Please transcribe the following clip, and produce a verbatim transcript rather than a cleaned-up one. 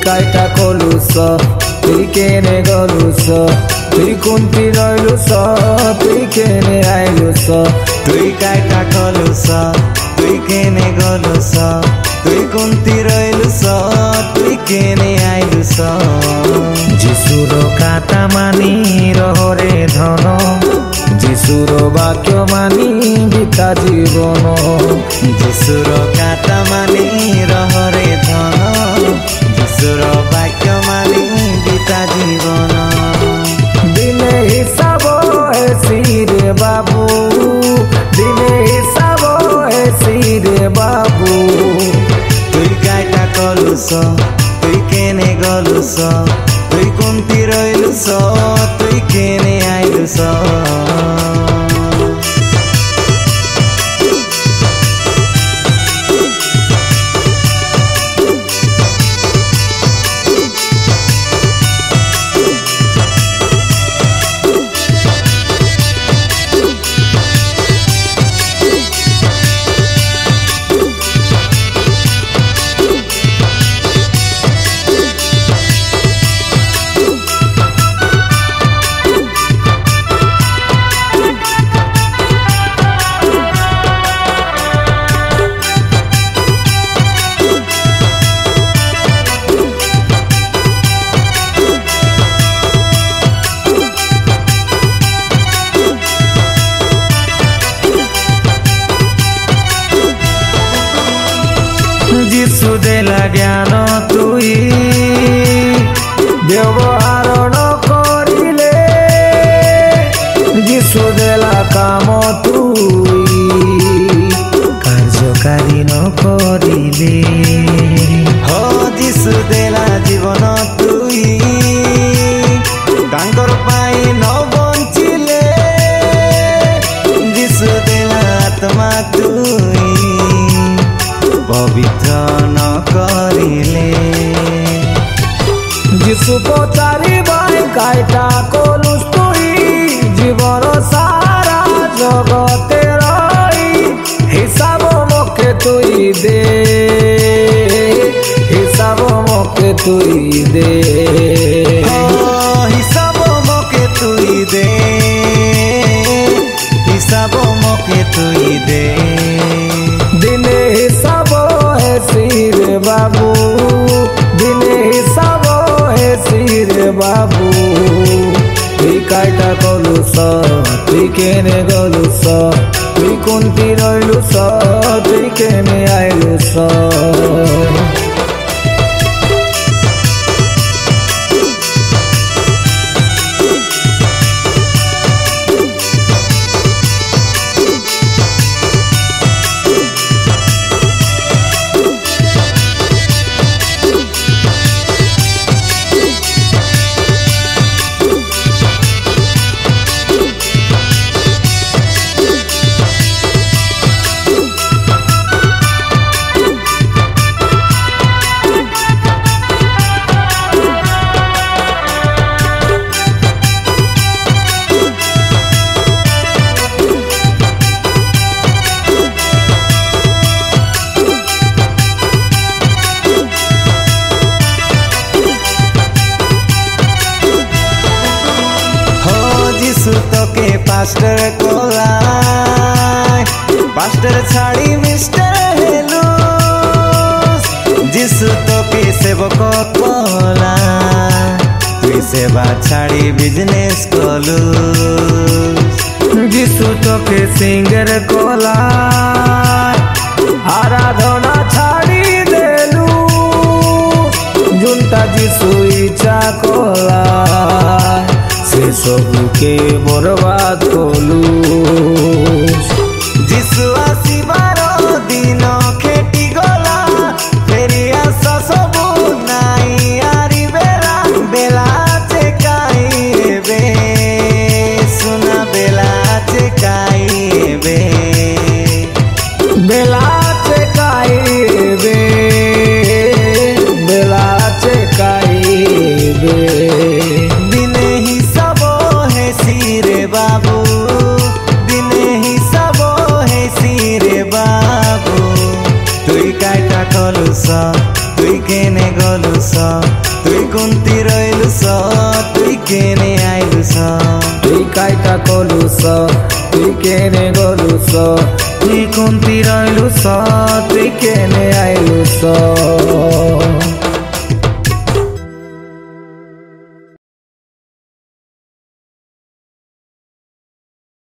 কাইটা কলুস তুই কেনে গলুস তুই কোনটি রইলুস তুই কেনে আইলুস তুই কাইটা কলুস তুই কেনে গলুস তুই কোনটি রইলুস তুই কেনে আইলুস যিশুর কাতা মানি রহরে ধন যিশুর বাক্য মানি গীতা জীবন যিশুর কাতা মানি রহরে ধন যিশুর বাক্য মানি গীতা জীবন দিনে হিসাব হেসি রে বাবু দিনে হিসাব হেসি রে বাবু তুই কাইটা কলুস তুই কেনে গলুস তুই কোনটি রইলুস তুই কেনে আইলুস যিশু দেলা জ্ঞান তুই ব্যবহার নকরিলে যিশু দেলা কাম তুই কার্যকারী নকরিলে হ যিশু দেলা জীবন তুই তাঙ্কর পাই ন বঞ্চিলে যিশু দেলা আত্মা তুই পবিত্র ন করিলে যিশু পচারি ভাই কাইটা কলুস তুই জীবন সারা জগতে রই হিসাব মকে তুই দে হিসাব মকে তুই দে হিসাব মকে তুই দে হিসাব মকে তুই দে দিনে হিসাব হেসি রে বাবু দিনে হিসাব হেসি রে বাবু তুই কাইটা কলুস তুই কেনে গলুস তুই কোনটি রইলুস তুই কেনে আইলুস যিশু তোকে পাস্টার কোলায় পাস্টার ছাড়ি মিস্টার হেলুস যিশু তোকে সেবক কোলায় তুই সেবা ছাড়ি বিজনেস কলুস যিশু তোকে সিঙ্গের কোলায় আরাধনা ছাড়ি দেলু জুনটা যিশু ইচ্ছা কোলায় সে সবুকে বরবাদ কলু যিশু আসিবার দিন খেটি গলা ফেরি আস সবু নাই আরি বেলা বেলা চেকাইবে সোনা বেলা চেকাইবে বেলা চেকাইবে বেলা চেকাইবে দিনে হিসাব হেসি রে বাবু দিনে হিসাব হেসি রে বাবু কেনে আইলুস তুই কাইটা কলুস তুই কেনে গলুস তুই কোনটি রইলুস তুই কেনে আইলুস